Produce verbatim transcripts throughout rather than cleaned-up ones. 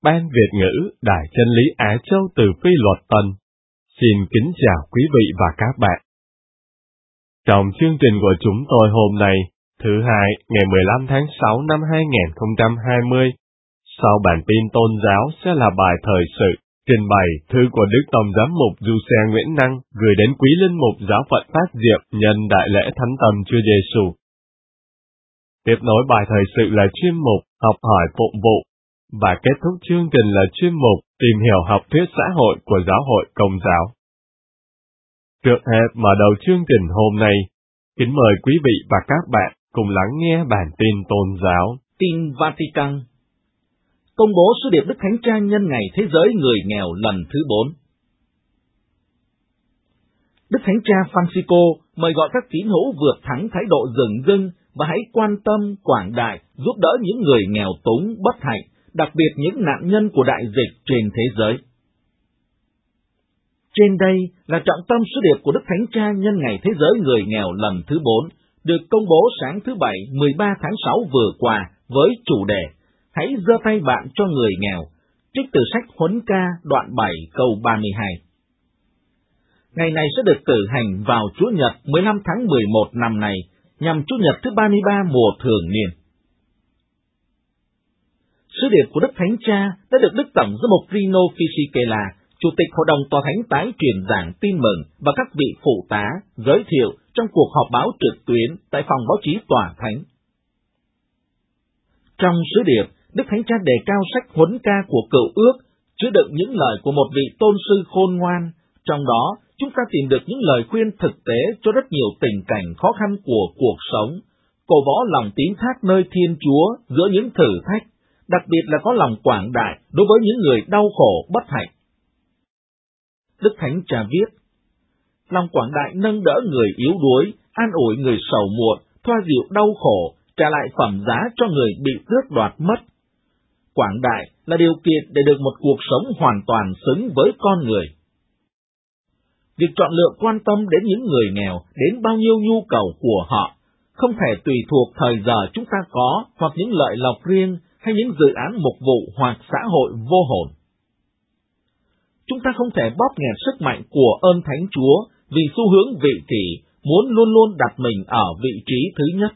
Ban Việt ngữ Đài Chân lý Á Châu từ Phi Luật Tân. Xin kính chào quý vị và các bạn. Trong chương trình của chúng tôi hôm nay, thứ hai, ngày mười lăm tháng sáu năm hai nghìn không trăm hai mươi, sau bản tin tôn giáo sẽ là bài thời sự, trình bày thư của Đức Tổng Giám mục Du-xe Nguyễn Năng gửi đến quý linh mục giáo phận Phát Diệm nhân đại lễ Thánh Tâm Chúa Giêsu. Tiếp nối bài thời sự là chuyên mục Học hỏi phụng vụ, và kết thúc chương trình là chuyên mục Tìm hiểu học thuyết xã hội của Giáo hội Công giáo. Trước hết mở đầu chương trình hôm nay, kính mời quý vị và các bạn cùng lắng nghe bản tin tôn giáo. Tin Vatican. Công bố sứ điệp Đức Thánh Cha nhân ngày Thế giới người nghèo lần thứ bốn. Đức Thánh Cha Francisco mời gọi các tín hữu vượt thắng thái độ dửng dưng và hãy quan tâm, quảng đại, giúp đỡ những người nghèo túng, bất hạnh, đặc biệt những nạn nhân của đại dịch trên thế giới. Trên đây là trọng tâm sứ điệp của Đức Thánh Cha nhân ngày Thế giới người nghèo lần thứ bốn, được công bố sáng thứ Bảy mười ba tháng sáu vừa qua với chủ đề Hãy giơ tay bạn cho người nghèo, trích từ sách Huấn Ca đoạn bảy câu ba mươi hai. Ngày này sẽ được cử hành vào Chủ nhật mười lăm tháng mười một năm nay, nhằm Chủ nhật thứ ba mươi ba mùa thường niên. Sứ điệp của Đức Thánh Cha đã được Đức Tổng Giám mục Rino Fisichella, Chủ tịch Hội đồng Tòa Thánh tái truyền giảng tin mừng và các vị phụ tá giới thiệu trong cuộc họp báo trực tuyến tại phòng báo chí Tòa Thánh. Trong sứ điệp, Đức Thánh Cha đề cao sách Huấn Ca của Cựu Ước, chứa đựng những lời của một vị tôn sư khôn ngoan. Trong đó, chúng ta tìm được những lời khuyên thực tế cho rất nhiều tình cảnh khó khăn của cuộc sống, cổ võ lòng tín thác nơi Thiên Chúa giữa những thử thách, đặc biệt là có lòng quảng đại đối với những người đau khổ bất hạnh. Đức Thánh Cha viết, lòng quảng đại nâng đỡ người yếu đuối, an ủi người sầu muộn, thoa dịu đau khổ, trả lại phẩm giá cho người bị tước đoạt mất. Quảng đại là điều kiện để được một cuộc sống hoàn toàn xứng với con người. Việc chọn lựa quan tâm đến những người nghèo, đến bao nhiêu nhu cầu của họ, không thể tùy thuộc thời giờ chúng ta có hoặc những lợi lộc riêng hay những dự án mục vụ hoặc xã hội vô hồn. Chúng ta không thể bóp nghẹt sức mạnh của ơn Thánh Chúa vì xu hướng vị kỷ muốn luôn luôn đặt mình ở vị trí thứ nhất.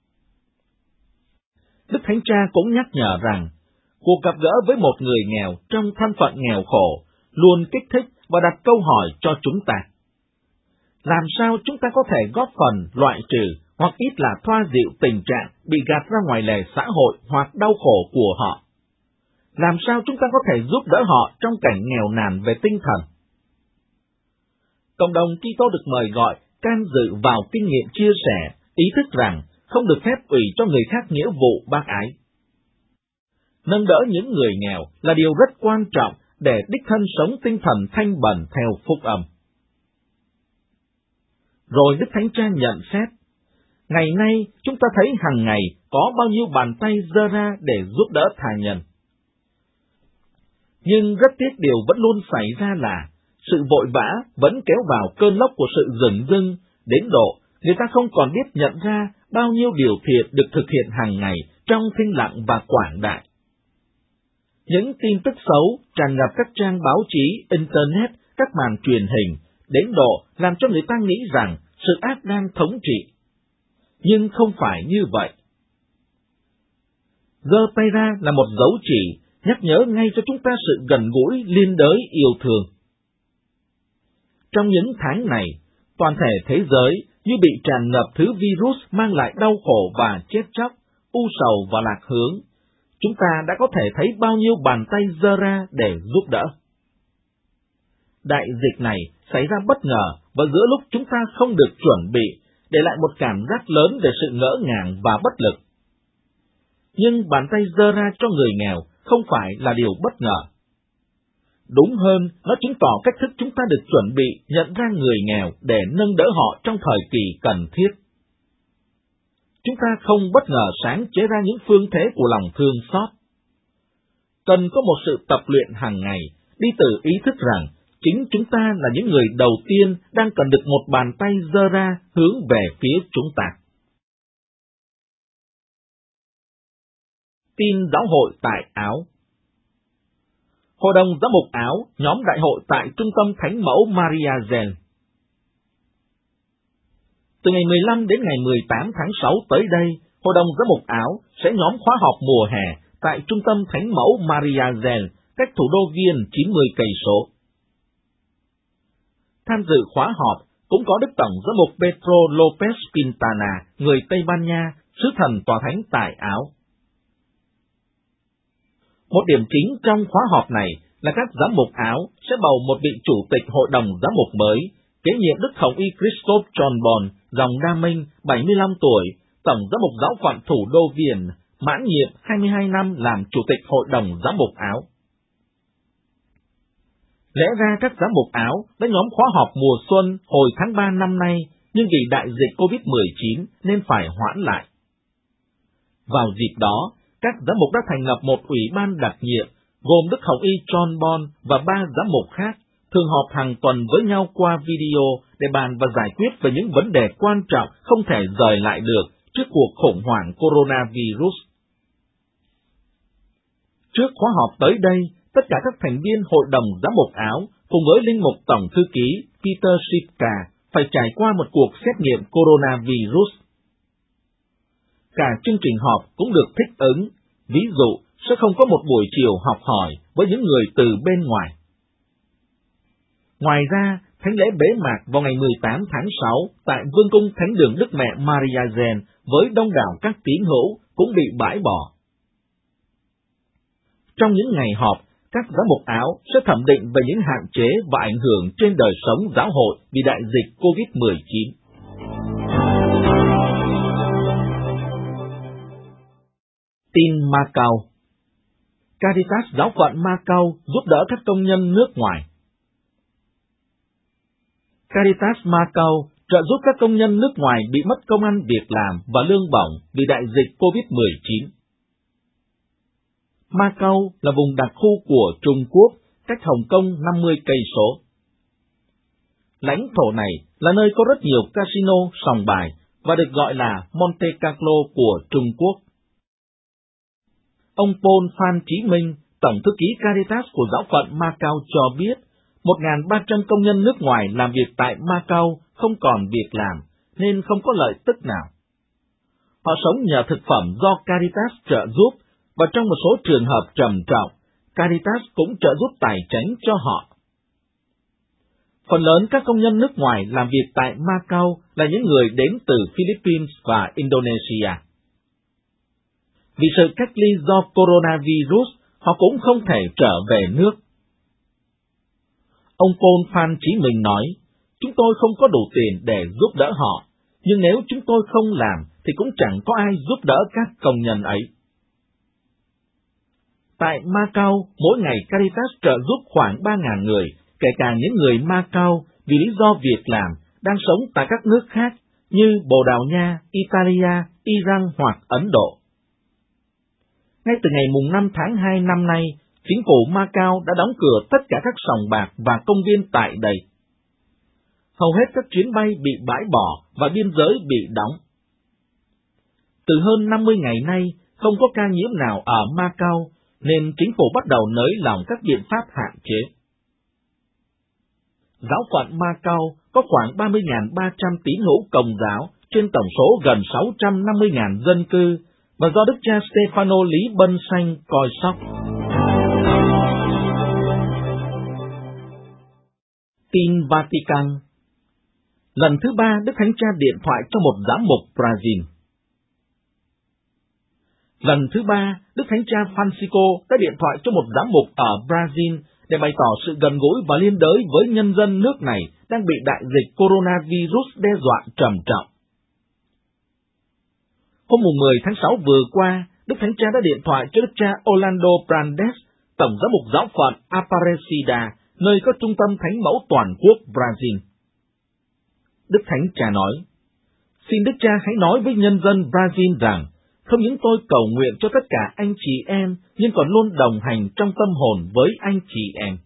Đức Thánh Cha cũng nhắc nhở rằng, cuộc gặp gỡ với một người nghèo trong thân phận nghèo khổ luôn kích thích và đặt câu hỏi cho chúng ta. Làm sao chúng ta có thể góp phần loại trừ hoặc ít là thoa dịu tình trạng bị gạt ra ngoài lề xã hội hoặc đau khổ của họ? Làm sao chúng ta có thể giúp đỡ họ trong cảnh nghèo nàn về tinh thần? Cộng đồng Kitô được mời gọi can dự vào kinh nghiệm chia sẻ, ý thức rằng không được phép ủy cho người khác nghĩa vụ bác ái. Nâng đỡ những người nghèo là điều rất quan trọng để đích thân sống tinh thần thanh bần theo phúc âm. Rồi Đức Thánh Cha nhận xét, ngày nay chúng ta thấy hàng ngày có bao nhiêu bàn tay giơ ra để giúp đỡ tha nhân. Nhưng rất tiếc điều vẫn luôn xảy ra là sự vội vã vẫn kéo vào cơn lốc của sự dửng dưng, đến độ người ta không còn biết nhận ra bao nhiêu điều thiện được thực hiện hàng ngày trong thinh lặng và quảng đại. Những tin tức xấu tràn ngập các trang báo chí, Internet, các màn truyền hình, đến độ làm cho người ta nghĩ rằng sự ác đang thống trị. Nhưng không phải như vậy. Giơ tay ra là một dấu chỉ, nhắc nhớ ngay cho chúng ta sự gần gũi, liên đới, yêu thương. Trong những tháng này, toàn thể thế giới như bị tràn ngập thứ virus mang lại đau khổ và chết chóc, u sầu và lạc hướng. Chúng ta đã có thể thấy bao nhiêu bàn tay giơ ra để giúp đỡ. Đại dịch này xảy ra bất ngờ và giữa lúc chúng ta không được chuẩn bị, để lại một cảm giác lớn về sự ngỡ ngàng và bất lực. Nhưng bàn tay giơ ra cho người nghèo không phải là điều bất ngờ. Đúng hơn, nó chứng tỏ cách thức chúng ta được chuẩn bị nhận ra người nghèo để nâng đỡ họ trong thời kỳ cần thiết. Chúng ta không bất ngờ sáng chế ra những phương thế của lòng thương xót. Cần có một sự tập luyện hàng ngày, đi từ ý thức rằng chính chúng ta là những người đầu tiên đang cần được một bàn tay giơ ra hướng về phía chúng ta. Tin giáo hội tại Áo. Hội đồng Giám mục Áo, nhóm đại hội tại Trung tâm Thánh mẫu Maria Zell. Từ ngày mười lăm đến ngày mười tám tháng sáu tới đây, Hội đồng Giám mục Áo sẽ nhóm khóa họp mùa hè tại Trung tâm Thánh mẫu Maria Zell, cách thủ đô Viên chín mươi cây số. Tham dự khóa họp cũng có Đức Tổng Giám mục Pedro Lopez Quintana, người Tây Ban Nha, sứ thần tòa thánh tại Áo. Một điểm chính trong khóa họp này là các giám mục Áo sẽ bầu một vị chủ tịch hội đồng giám mục mới, kế nhiệm Đức Hồng y Christophe John Bon, dòng Đa Minh, bảy mươi lăm tuổi, Tổng giám mục giáo phận thủ đô Viên, mãn nhiệm hai mươi hai năm làm chủ tịch hội đồng giám mục Áo. Lẽ ra các giám mục Áo đã nhóm khóa họp mùa xuân hồi tháng ba năm nay, nhưng vì đại dịch covid mười chín nên phải hoãn lại. Vào dịp đó, các giám mục đã thành lập một ủy ban đặc nhiệm, gồm Đức Hồng y John Bon và ba giám mục khác, thường họp hàng tuần với nhau qua video để bàn và giải quyết về những vấn đề quan trọng không thể rời lại được trước cuộc khủng hoảng coronavirus. Trước khóa họp tới đây, tất cả các thành viên Hội đồng Giám mục Áo cùng với linh mục tổng thư ký Peter Sipka phải trải qua một cuộc xét nghiệm coronavirus. Cả chương trình họp cũng được thích ứng, ví dụ sẽ không có một buổi chiều học hỏi với những người từ bên ngoài. Ngoài ra, thánh lễ bế mạc vào ngày mười tám tháng sáu tại Vương cung Thánh đường Đức Mẹ Maria Zell với đông đảo các tín hữu cũng bị bãi bỏ. Trong những ngày họp, các giám mục Áo sẽ thẩm định về những hạn chế và ảnh hưởng trên đời sống giáo hội vì đại dịch covid mười chín. Tin Macau. Caritas giáo phận Macau giúp đỡ các công nhân nước ngoài. Caritas Macau trợ giúp các công nhân nước ngoài bị mất công ăn việc làm và lương bổng vì đại dịch covid mười chín. Macau là vùng đặc khu của Trung Quốc, cách Hồng Kông năm mươi cây số. Lãnh thổ này là nơi có rất nhiều casino, sòng bài và được gọi là Monte Carlo của Trung Quốc. Ông Paul Phan Chí Minh, Tổng thư ký Caritas của giáo phận Macau cho biết, một nghìn ba trăm công nhân nước ngoài làm việc tại Macau không còn việc làm, nên không có lợi tức nào. Họ sống nhờ thực phẩm do Caritas trợ giúp, và trong một số trường hợp trầm trọng, Caritas cũng trợ giúp tài chính cho họ. Phần lớn các công nhân nước ngoài làm việc tại Macau là những người đến từ Philippines và Indonesia. Vì sự cách ly do coronavirus, họ cũng không thể trở về nước. Ông Paul Phan Chí Minh nói, chúng tôi không có đủ tiền để giúp đỡ họ, nhưng nếu chúng tôi không làm thì cũng chẳng có ai giúp đỡ các công nhân ấy. Tại Macau, mỗi ngày Caritas trợ giúp khoảng ba nghìn người, kể cả những người Macau vì lý do việc làm, đang sống tại các nước khác như Bồ Đào Nha, Italia, Iran hoặc Ấn Độ. Ngay từ ngày mùng năm tháng hai năm nay, chính phủ Macau đã đóng cửa tất cả các sòng bạc và công viên tại đây. Hầu hết các chuyến bay bị bãi bỏ và biên giới bị đóng. Từ hơn năm mươi ngày nay, không có ca nhiễm nào ở Macau, nên chính phủ bắt đầu nới lỏng các biện pháp hạn chế. Giáo phận Macau có khoảng ba mươi nghìn ba trăm tín hữu Công giáo trên tổng số gần sáu trăm năm mươi nghìn dân cư, và do Đức cha Stefano Lý Bân Xanh coi sóc. Tin Vatican. Lần thứ ba, Đức Thánh Cha điện thoại cho một giám mục Brazil. Lần thứ ba, Đức Thánh Cha Francisco đã điện thoại cho một giám mục ở Brazil để bày tỏ sự gần gũi và liên đới với nhân dân nước này đang bị đại dịch coronavirus đe dọa trầm trọng. Hôm mười tháng sáu vừa qua, Đức Thánh Cha đã điện thoại cho Đức cha Orlando Brandes, Tổng giám mục giáo phận Aparecida, nơi có trung tâm Thánh mẫu toàn quốc Brazil. Đức Thánh Cha nói, xin Đức Cha hãy nói với nhân dân Brazil rằng, không những tôi cầu nguyện cho tất cả anh chị em, nhưng còn luôn đồng hành trong tâm hồn với anh chị em.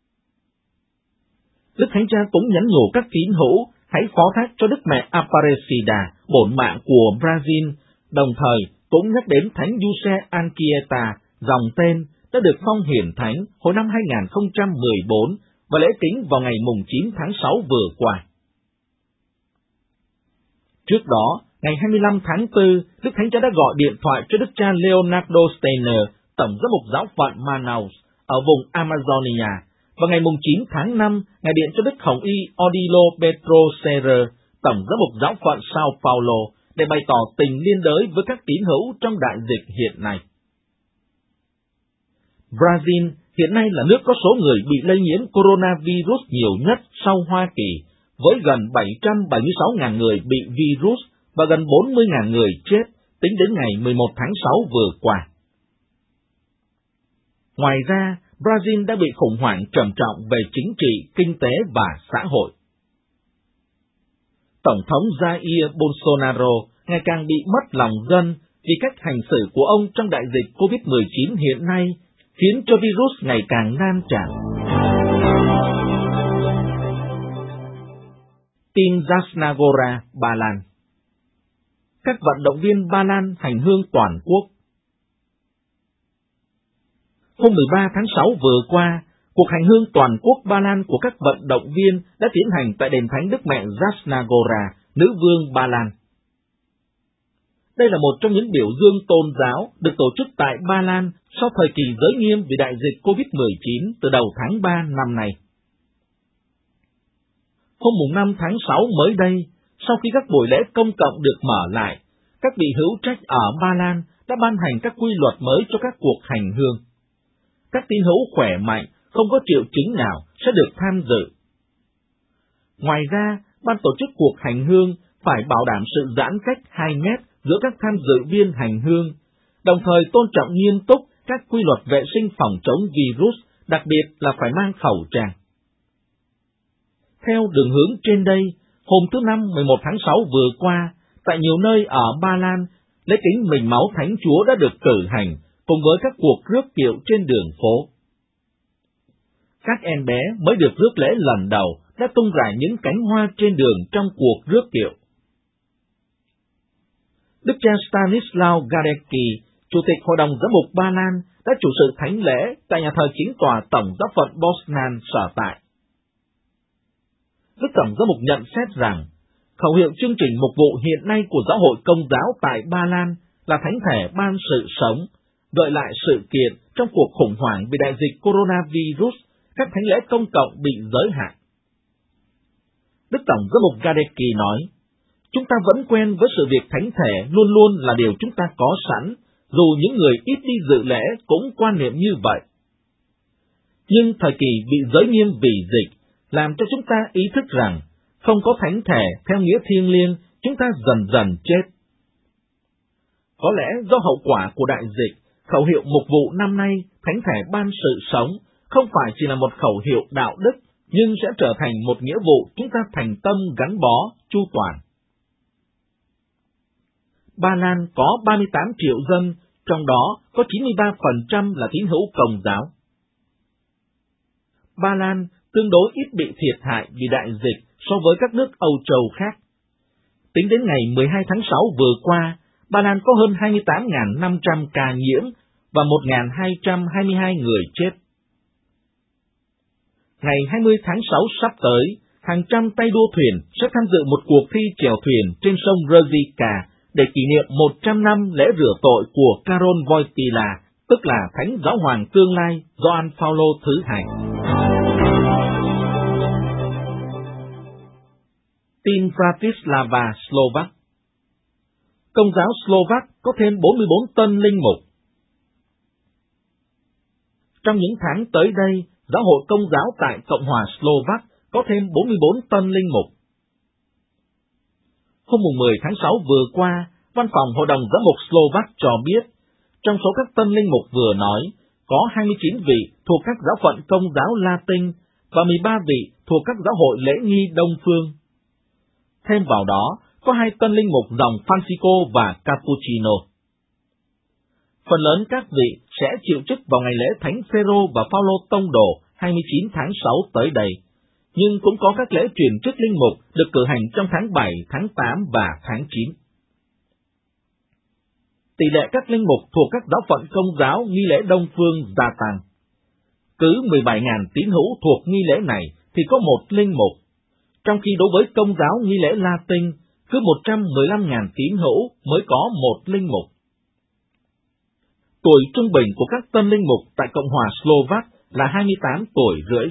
Đức Thánh Cha cũng nhắn nhủ các tín hữu hãy phó thác cho Đức Mẹ Aparecida, bổn mạng của Brazil, đồng thời cũng nhắc đến Thánh Giuse Anchieta, dòng tên, đã được phong hiển thánh hồi năm hai nghìn không trăm mười bốn và lễ kính vào ngày mùng chín tháng sáu vừa qua. Trước đó, ngày hai mươi lăm tháng tư, Đức Thánh Cha đã gọi điện thoại cho Đức cha Leonardo Steiner, Tổng giám mục giáo phận Manaus ở vùng Amazonia, và ngày mùng chín tháng năm, Ngài điện cho Đức Hồng Y Odilo Petro Serra, Tổng giám mục giáo phận Sao Paulo, để bày tỏ tình liên đới với các tín hữu trong đại dịch hiện nay. Brazil hiện nay là nước có số người bị lây nhiễm coronavirus nhiều nhất sau Hoa Kỳ, với gần bảy trăm bảy mươi sáu nghìn người bị virus và gần bốn mươi nghìn người chết tính đến ngày mười một tháng sáu vừa qua. Ngoài ra, Brazil đã bị khủng hoảng trầm trọng về chính trị, kinh tế và xã hội. Tổng thống Jair Bolsonaro ngày càng bị mất lòng dân vì cách hành xử của ông trong đại dịch covid mười chín hiện nay, khiến cho virus ngày càng lan tràn. Tin Jasnagora, Ba Lan. Các vận động viên Ba Lan hành hương toàn quốc. Hôm mười ba tháng sáu vừa qua, cuộc hành hương toàn quốc Ba Lan của các vận động viên đã tiến hành tại đền thánh Đức Mẹ Jasnagora, nữ vương Ba Lan. Đây là một trong những biểu dương tôn giáo được tổ chức tại Ba Lan sau thời kỳ giới nghiêm vì đại dịch covid mười chín từ đầu tháng ba năm nay. Hôm năm tháng sáu mới đây, sau khi các buổi lễ công cộng được mở lại, các vị hữu trách ở Ba Lan đã ban hành các quy luật mới cho các cuộc hành hương. Các tín hữu khỏe mạnh, không có triệu chứng nào sẽ được tham dự. Ngoài ra, ban tổ chức cuộc hành hương phải bảo đảm sự giãn cách hai mét giữa các tham dự viên hành hương, đồng thời tôn trọng nghiêm túc các quy luật vệ sinh phòng chống virus, đặc biệt là phải mang khẩu trang. Theo đường hướng trên đây, hôm thứ Năm mười một tháng sáu vừa qua, tại nhiều nơi ở Ba Lan, lễ kính mình máu Thánh Chúa đã được cử hành, cùng với các cuộc rước kiệu trên đường phố. Các em bé mới được rước lễ lần đầu đã tung rải những cánh hoa trên đường trong cuộc rước kiệu. Đức cha Stanislaw Gadecki, Chủ tịch Hội đồng Giám mục Ba Lan, đã chủ sự thánh lễ tại nhà thờ chính tòa Tổng giáo phận Poznan sở tại. Đức Tổng giám mục nhận xét rằng, khẩu hiệu chương trình mục vụ hiện nay của giáo hội Công giáo tại Ba Lan là thánh thể ban sự sống, gợi lại sự kiện trong cuộc khủng hoảng vì đại dịch coronavirus, các thánh lễ công cộng bị giới hạn. Đức Tổng giám mục Gadecki nói, chúng ta vẫn quen với sự việc thánh thể luôn luôn là điều chúng ta có sẵn, dù những người ít đi dự lễ cũng quan niệm như vậy. Nhưng thời kỳ bị giới nghiêm vì dịch, làm cho chúng ta ý thức rằng, không có thánh thể theo nghĩa thiêng liêng, chúng ta dần dần chết. Có lẽ do hậu quả của đại dịch, khẩu hiệu mục vụ năm nay, thánh thể ban sự sống, không phải chỉ là một khẩu hiệu đạo đức, nhưng sẽ trở thành một nghĩa vụ chúng ta thành tâm gắn bó, chu toàn. Ba Lan có ba mươi tám triệu dân, trong đó có chín mươi ba phần trăm là tín hữu Công giáo. Ba Lan tương đối ít bị thiệt hại vì đại dịch so với các nước Âu Châu khác. Tính đến ngày mười hai tháng sáu vừa qua, Ba Lan có hơn hai mươi tám nghìn năm trăm ca nhiễm và một nghìn hai trăm hai mươi hai người chết. Ngày hai mươi tháng sáu sắp tới, hàng trăm tay đua thuyền sẽ tham dự một cuộc thi chèo thuyền trên sông Rzica để kỷ niệm một trăm năm lễ rửa tội của Karol Wojtyla, tức là Thánh Giáo hoàng tương lai Gioan Phaolô thứ hai. Tin Bratislava, Slovak. Công giáo Slovak có thêm bốn mươi bốn tân linh mục. Trong những tháng tới đây, Giáo hội Công giáo tại Cộng hòa Slovak có thêm bốn mươi bốn tân linh mục. Hôm mười tháng sáu vừa qua, Văn phòng Hội đồng Giám mục Slovak cho biết, trong số các tân linh mục vừa nói, có hai mươi chín vị thuộc các giáo phận Công giáo Latin và mười ba vị thuộc các giáo hội lễ nghi Đông phương. Thêm vào đó, có hai tân linh mục dòng Francisco và Cappuccino. Phần lớn các vị sẽ chịu chức vào ngày lễ Thánh Phêrô và Phaolô Tông đồ hai mươi chín tháng sáu tới đây, nhưng cũng có các lễ truyền chức linh mục được cử hành trong tháng bảy, tháng tám và tháng chín. tỷ lệ các linh mục thuộc các giáo phận Công giáo nghi lễ Đông Phương gia tăng. Cứ mười bảy nghìn tín hữu thuộc nghi lễ này thì có một linh mục, trong khi đối với Công giáo nghi lễ Latin, cứ một trăm mười lăm nghìn tín hữu mới có một linh mục. Tuổi trung bình của các tân linh mục tại Cộng hòa Slovak là hai mươi tám tuổi rưỡi.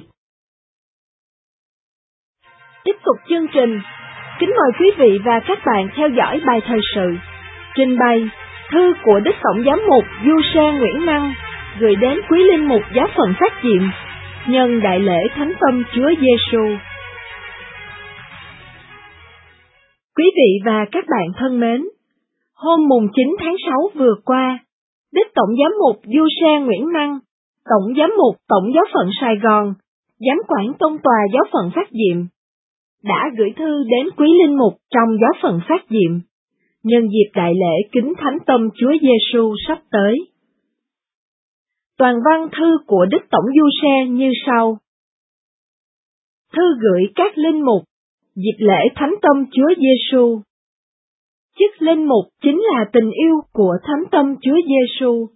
Tiếp tục chương trình, kính mời quý vị và các bạn theo dõi bài thời sự, trình bày thư của Đức Tổng giám mục Giuse Nguyễn Năng gửi đến quý linh mục giáo phận Phát Diệm nhân đại lễ Thánh Tâm Chúa Giêsu. Quý vị và các bạn thân mến, hôm mùng chín tháng sáu vừa qua, Đức Tổng giám mục Giuse Nguyễn Năng, Tổng giám mục Tổng giáo phận Sài Gòn, giám quản tông tòa giáo phận Phát Diệm, đã gửi thư đến quý linh mục trong giáo phận Phát Diệm, nhân dịp đại lễ Kính Thánh Tâm Chúa Giêsu sắp tới. Toàn văn thư của Đức Tổng Giuse như sau. Thư gửi các linh mục dịp lễ Thánh Tâm Chúa Giêsu. Chức linh mục chính là tình yêu của Thánh Tâm Chúa Giêsu.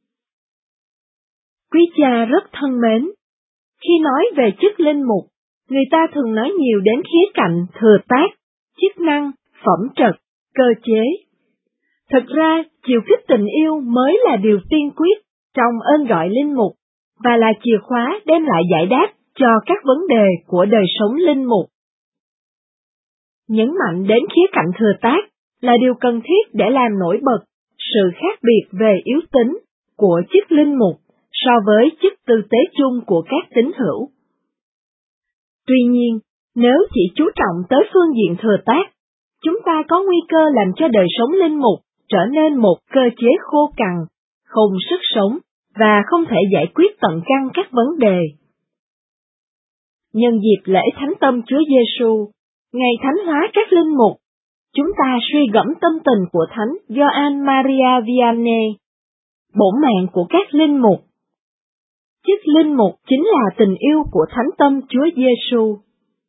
Quý cha rất thân mến, khi nói về chức linh mục, người ta thường nói nhiều đến khía cạnh thừa tác, chức năng, phẩm trật, cơ chế. Thực ra, chiều kích tình yêu mới là điều tiên quyết trong ơn gọi linh mục, và là chìa khóa đem lại giải đáp cho các vấn đề của đời sống linh mục. Nhấn mạnh đến khía cạnh thừa tác là điều cần thiết để làm nổi bật sự khác biệt về yếu tính của chức linh mục so với chức tư tế chung của các tín hữu. Tuy nhiên, nếu chỉ chú trọng tới phương diện thừa tác, chúng ta có nguy cơ làm cho đời sống linh mục trở nên một cơ chế khô cằn, không sức sống, và không thể giải quyết tận căn các vấn đề. Nhân dịp lễ Thánh Tâm Chúa Giêsu, ngày thánh hóa các linh mục, chúng ta suy gẫm tâm tình của Thánh Gioan Maria Vianney, bổn mạng của các linh mục. Chức linh mục chính là tình yêu của Thánh Tâm Chúa Giêsu.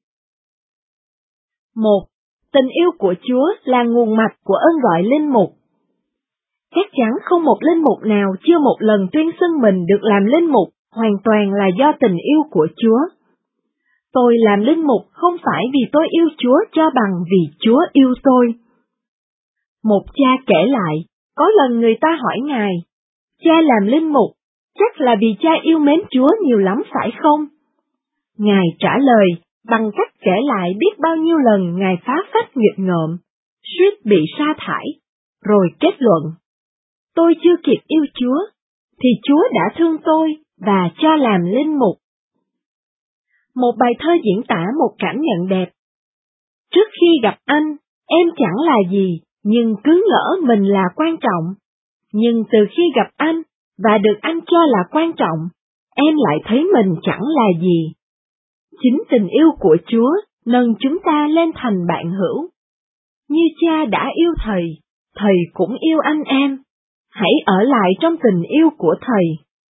Một, tình yêu của Chúa là nguồn mạch của ơn gọi linh mục. Chắc chắn không một linh mục nào chưa một lần tuyên xưng mình được làm linh mục hoàn toàn là do tình yêu của Chúa. Tôi làm linh mục không phải vì tôi yêu Chúa cho bằng vì Chúa yêu tôi. Một cha kể lại, có lần người ta hỏi Ngài, cha làm linh mục, chắc là vì cha yêu mến Chúa nhiều lắm phải không? Ngài trả lời bằng cách kể lại biết bao nhiêu lần Ngài phá phách nghịch ngợm, suýt bị sa thải, rồi kết luận. Tôi chưa kịp yêu Chúa, thì Chúa đã thương tôi và cho làm linh mục. Một bài thơ diễn tả một cảm nhận đẹp. Trước khi gặp anh, em chẳng là gì, nhưng cứ ngỡ mình là quan trọng. Nhưng từ khi gặp anh, và được anh cho là quan trọng, em lại thấy mình chẳng là gì. Chính tình yêu của Chúa nâng chúng ta lên thành bạn hữu. Như cha đã yêu thầy, thầy cũng yêu anh em. Hãy ở lại trong tình yêu của thầy.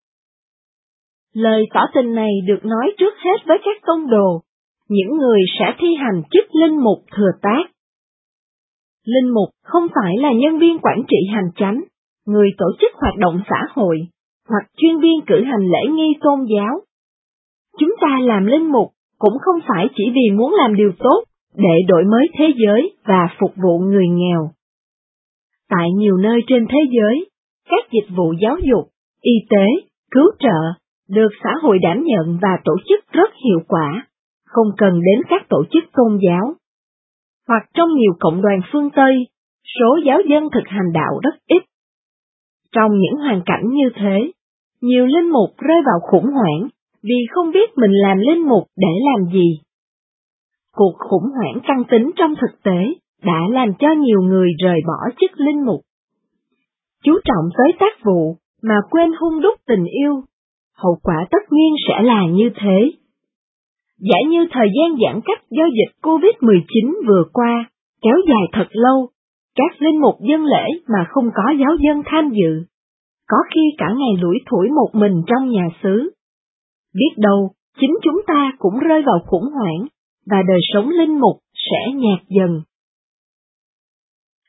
Lời tỏ tình này được nói trước hết với các tông đồ, những người sẽ thi hành chức linh mục thừa tác. Linh mục không phải là nhân viên quản trị hành chánh, người tổ chức hoạt động xã hội, hoặc chuyên viên cử hành lễ nghi tôn giáo. Chúng ta làm linh mục cũng không phải chỉ vì muốn làm điều tốt để đổi mới thế giới và phục vụ người nghèo. Tại nhiều nơi trên thế giới, các dịch vụ giáo dục, y tế, cứu trợ được xã hội đảm nhận và tổ chức rất hiệu quả, không cần đến các tổ chức tôn giáo. Hoặc trong nhiều cộng đoàn phương Tây, số giáo dân thực hành đạo rất ít. Trong những hoàn cảnh như thế, nhiều linh mục rơi vào khủng hoảng vì không biết mình làm linh mục để làm gì. Cuộc khủng hoảng căn tính trong thực tế đã làm cho nhiều người rời bỏ chức linh mục. Chú trọng tới tác vụ mà quên hun đúc tình yêu, hậu quả tất nhiên sẽ là như thế. Giả như thời gian giãn cách do dịch covid mười chín vừa qua, kéo dài thật lâu, các linh mục dân lễ mà không có giáo dân tham dự, có khi cả ngày lủi thủi một mình trong nhà xứ. Biết đâu, chính chúng ta cũng rơi vào khủng hoảng, và đời sống linh mục sẽ nhạt dần.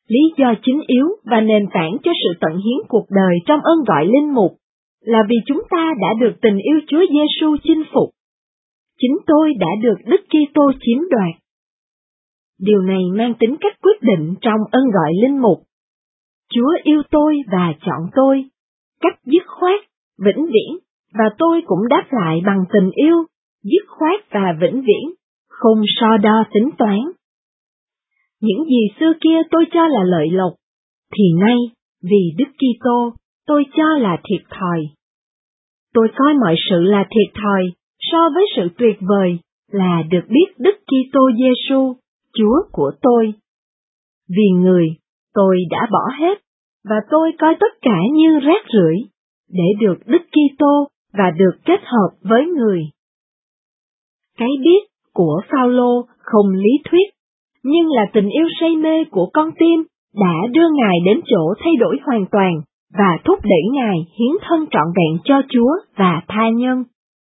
Lý do chính yếu và nền tảng cho sự tận hiến cuộc đời trong ơn gọi linh mục là vì chúng ta đã được tình yêu Chúa Giêsu chinh phục. Chính tôi đã được Đức Kitô chiếm đoạt. Điều này mang tính cách quyết định trong ơn gọi linh mục. Chúa yêu tôi và chọn tôi, cách dứt khoát, vĩnh viễn, và tôi cũng đáp lại bằng tình yêu, dứt khoát và vĩnh viễn, không so đo tính toán. Những gì xưa kia tôi cho là lợi lộc, thì nay, vì Đức Kitô, tôi cho là thiệt thòi. Tôi coi mọi sự là thiệt thòi so với sự tuyệt vời là được biết Đức Kitô Giêsu, Chúa của tôi. Vì người, tôi đã bỏ hết, và tôi coi tất cả như rác rưởi, để được Đức Kitô và được kết hợp với người. Cái biết của Phao-lô không lý thuyết, nhưng là tình yêu say mê của con tim đã đưa Ngài đến chỗ thay đổi hoàn toàn và thúc đẩy Ngài hiến thân trọn vẹn cho Chúa và tha nhân.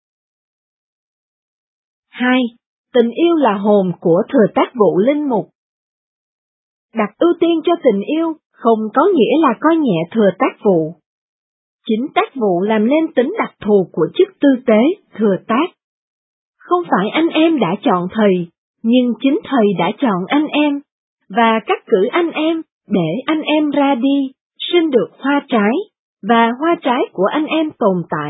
hai. Tình yêu là hồn của thừa tác vụ linh mục. Đặt ưu tiên cho tình yêu không có nghĩa là coi nhẹ thừa tác vụ. Chính tác vụ làm nên tính đặc thù của chức tư tế, thừa tác. Không phải anh em đã chọn thầy, nhưng chính thầy đã chọn anh em, và cắt cử anh em để anh em ra đi, sinh được hoa trái, và hoa trái của anh em tồn tại.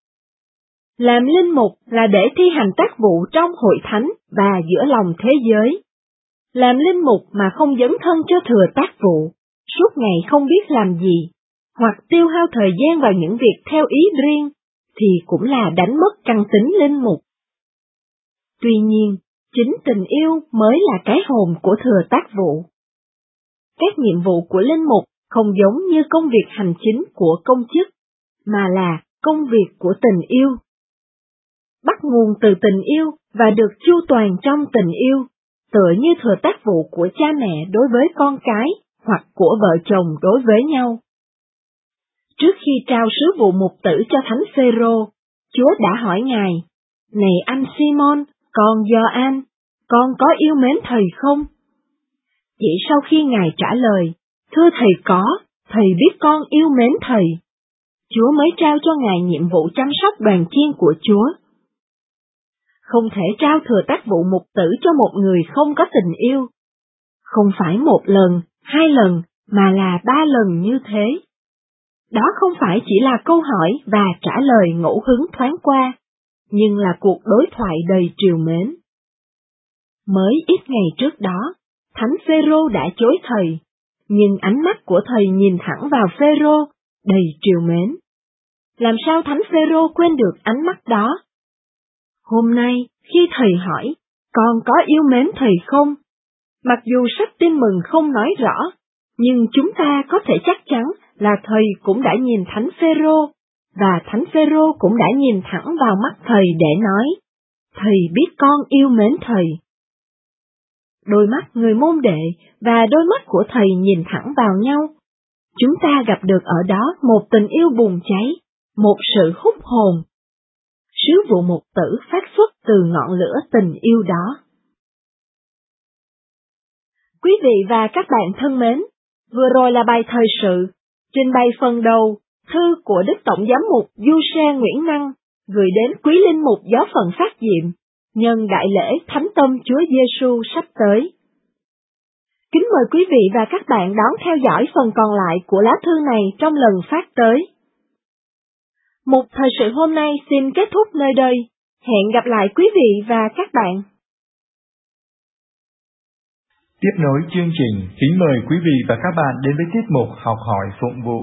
Làm linh mục là để thi hành tác vụ trong hội thánh và giữa lòng thế giới. Làm linh mục mà không dấn thân cho thừa tác vụ, suốt ngày không biết làm gì, hoặc tiêu hao thời gian vào những việc theo ý riêng, thì cũng là đánh mất căn tính linh mục. Tuy nhiên, chính tình yêu mới là cái hồn của thừa tác vụ. Các nhiệm vụ của linh mục không giống như công việc hành chính của công chức, mà là công việc của tình yêu. Bắt nguồn từ tình yêu và được chu toàn trong tình yêu, tựa như thừa tác vụ của cha mẹ đối với con cái, hoặc của vợ chồng đối với nhau. Trước khi trao sứ vụ mục tử cho Thánh Phêrô, Chúa đã hỏi Ngài: "Này anh Simon, con Gioan, con có yêu mến thầy không?" Chỉ sau khi Ngài trả lời: "Thưa thầy có, thầy biết con yêu mến thầy", Chúa mới trao cho Ngài nhiệm vụ chăm sóc đoàn chiên của Chúa. Không thể trao thừa tác vụ mục tử cho một người không có tình yêu. Không phải một lần, hai lần, mà là ba lần như thế. Đó không phải chỉ là câu hỏi và trả lời ngẫu hứng thoáng qua, nhưng là cuộc đối thoại đầy trìu mến. Mới ít ngày trước đó, Thánh Phêrô đã chối thầy, nhưng ánh mắt của thầy nhìn thẳng vào Phêrô, đầy trìu mến. Làm sao Thánh Phêrô quên được ánh mắt đó? Hôm nay, khi thầy hỏi, con có yêu mến thầy không? Mặc dù sách Tin Mừng không nói rõ, nhưng chúng ta có thể chắc chắn là thầy cũng đã nhìn Thánh Phêrô, và Thánh Phêrô cũng đã nhìn thẳng vào mắt thầy để nói: "Thầy biết con yêu mến thầy." Đôi mắt người môn đệ và đôi mắt của thầy nhìn thẳng vào nhau. Chúng ta gặp được ở đó một tình yêu bùng cháy, một sự hút hồn. Sứ vụ mục tử phát xuất từ ngọn lửa tình yêu đó. Quý vị và các bạn thân mến, vừa rồi là bài thời sự, trình bày phần đầu, thư của Đức Tổng giám mục Giuse Nguyễn Năng, gửi đến quý linh mục giáo phận Phát Diệm, nhân đại lễ Thánh Tâm Chúa Giêsu sắp tới. Kính mời quý vị và các bạn đón theo dõi phần còn lại của lá thư này trong lần phát tới. Mục thời sự hôm nay xin kết thúc nơi đây. Hẹn gặp lại quý vị và các bạn. Tiếp nối chương trình, kính mời quý vị và các bạn đến với tiết mục Học hỏi phụng vụ.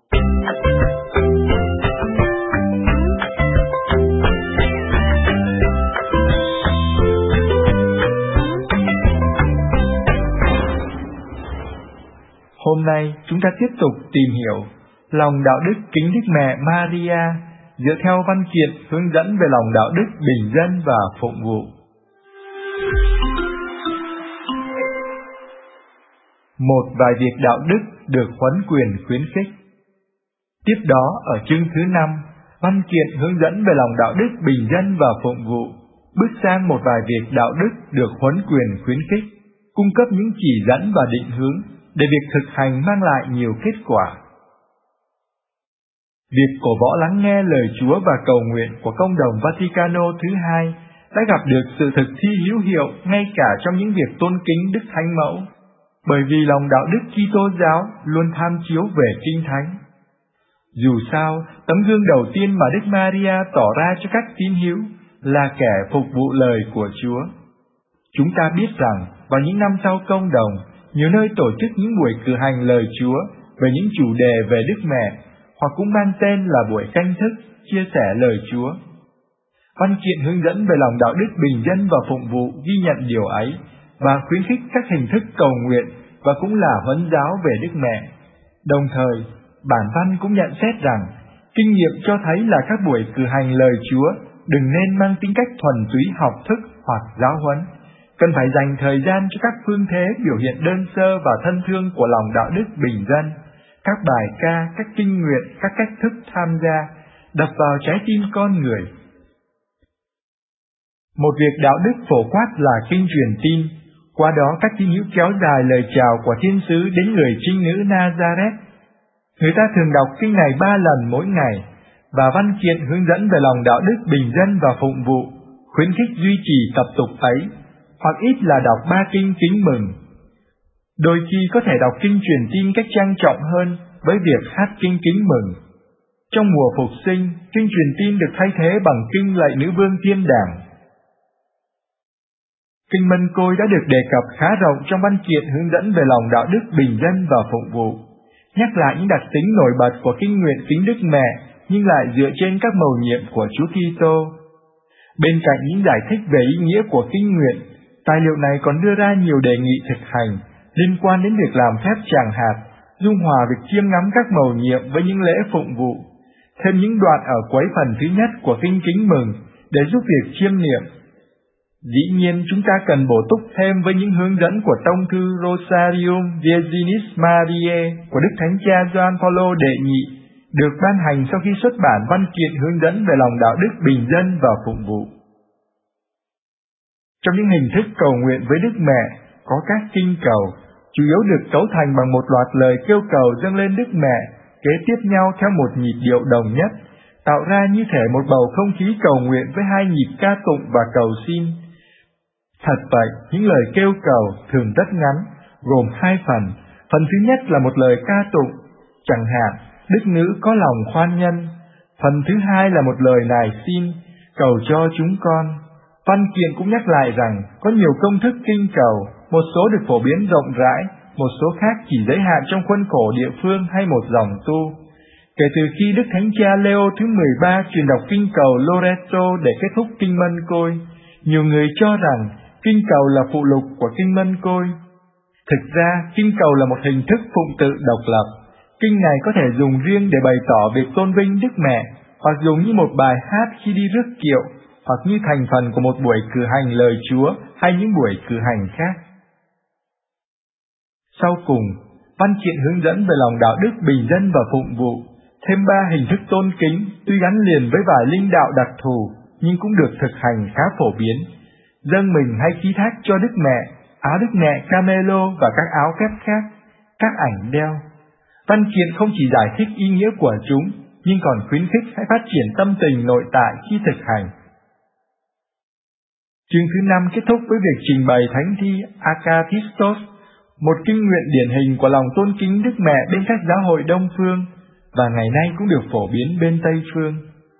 Hôm nay chúng ta tiếp tục tìm hiểu lòng đạo đức kính Đức Mẹ Maria dựa theo văn kiện hướng dẫn về lòng đạo đức bình dân và phụng vụ. Một vài việc đạo đức được huấn quyền khuyến khích. Tiếp đó ở chương thứ năm, văn kiện hướng dẫn về lòng đạo đức bình dân và phụng vụ, bước sang một vài việc đạo đức được huấn quyền khuyến khích, cung cấp những chỉ dẫn và định hướng để việc thực hành mang lại nhiều kết quả. Việc cổ võ lắng nghe lời Chúa và cầu nguyện của Công đồng Vaticano thứ hai đã gặp được sự thực thi hữu hiệu ngay cả trong những việc tôn kính Đức Thánh Mẫu, bởi vì lòng đạo đức Kitô giáo luôn tham chiếu về Kinh Thánh. Dù sao, tấm gương đầu tiên mà Đức Maria tỏ ra cho các tín hữu là kẻ phục vụ lời của Chúa. Chúng ta biết rằng, vào những năm sau Công đồng, nhiều nơi tổ chức những buổi cử hành lời Chúa về những chủ đề về Đức Mẹ, hoặc cũng mang tên là buổi canh thức, chia sẻ lời Chúa. Văn kiện hướng dẫn về lòng đạo đức bình dân và phụng vụ ghi nhận điều ấy, và khuyến khích các hình thức cầu nguyện và cũng là huấn giáo về Đức Mẹ. Đồng thời, bản văn cũng nhận xét rằng, kinh nghiệm cho thấy là các buổi cử hành lời Chúa đừng nên mang tính cách thuần túy học thức hoặc giáo huấn, cần phải dành thời gian cho các phương thế biểu hiện đơn sơ và thân thương của lòng đạo đức bình dân, các bài ca, các kinh nguyện, các cách thức tham gia, đập vào trái tim con người. Một việc đạo đức phổ quát là kinh truyền tin, qua đó các tín hữu kéo dài lời chào của thiên sứ đến người trinh nữ Nazareth. Người ta thường đọc kinh này ba lần mỗi ngày, và văn kiện hướng dẫn về lòng đạo đức bình dân và phụng vụ, khuyến khích duy trì tập tục ấy, hoặc ít là đọc ba kinh kính mừng. Đôi khi có thể đọc kinh truyền tin cách trang trọng hơn với việc hát kinh kính mừng. Trong mùa phục sinh, kinh truyền tin được thay thế bằng kinh lạy nữ vương thiên đàng. Kinh Mân Côi đã được đề cập khá rộng trong văn kiện hướng dẫn về lòng đạo đức bình dân và phụng vụ, nhắc lại những đặc tính nổi bật của kinh nguyện kính Đức Mẹ, nhưng lại dựa trên các mầu nhiệm của Chúa Kitô. Bên cạnh những giải thích về ý nghĩa của kinh nguyện, tài liệu này còn đưa ra nhiều đề nghị thực hành liên quan đến việc làm phép tràng hạt, dung hòa việc chiêm ngắm các mầu nhiệm với những lễ phụng vụ, thêm những đoạn ở cuối phần thứ nhất của kinh kính mừng để giúp việc chiêm niệm. Dĩ nhiên, chúng ta cần bổ túc thêm với những hướng dẫn của tông thư Rosarium Virginis Mariae của Đức Thánh Cha Gioan Phaolô đệ nhị, được ban hành sau khi xuất bản văn kiện hướng dẫn về lòng đạo đức bình dân và phụng vụ. Trong những hình thức cầu nguyện với Đức Mẹ, có các kinh cầu, chủ yếu được cấu thành bằng một loạt lời kêu cầu dâng lên Đức Mẹ, kế tiếp nhau theo một nhịp điệu đồng nhất, tạo ra như thể một bầu không khí cầu nguyện với hai nhịp ca tụng và cầu xin. Thật vậy, những lời kêu cầu thường rất ngắn, gồm hai phần. Phần thứ nhất là một lời ca tụng, chẳng hạn, Đức Nữ có lòng khoan nhân. Phần thứ hai là một lời nài xin, cầu cho chúng con. Văn kiện cũng nhắc lại rằng, có nhiều công thức kinh cầu, một số được phổ biến rộng rãi, một số khác chỉ giới hạn trong khuôn khổ địa phương hay một dòng tu. Kể từ khi Đức Thánh Cha Leo thứ mười ba truyền đọc kinh cầu Loreto để kết thúc kinh Mân Côi, nhiều người cho rằng kinh cầu là phụ lục của kinh Mân Côi. Thực ra, kinh cầu là một hình thức phụng tự độc lập. Kinh này có thể dùng riêng để bày tỏ việc tôn vinh Đức Mẹ, hoặc dùng như một bài hát khi đi rước kiệu, hoặc như thành phần của một buổi cử hành lời Chúa hay những buổi cử hành khác. Sau cùng, văn kiện hướng dẫn về lòng đạo đức bình dân và phụng vụ, thêm ba hình thức tôn kính tuy gắn liền với vài linh đạo đặc thù, nhưng cũng được thực hành khá phổ biến. Dâng mình hay ký thác cho Đức Mẹ, áo Đức Mẹ Camelo và các áo kép khác, các ảnh đeo. Văn kiện không chỉ giải thích ý nghĩa của chúng, nhưng còn khuyến khích hãy phát triển tâm tình nội tại khi thực hành. Chương thứ năm kết thúc với việc trình bày thánh thi Akatistos, một kinh nguyện điển hình của lòng tôn kính Đức Mẹ bên các giáo hội Đông Phương, và ngày nay cũng được phổ biến bên Tây Phương.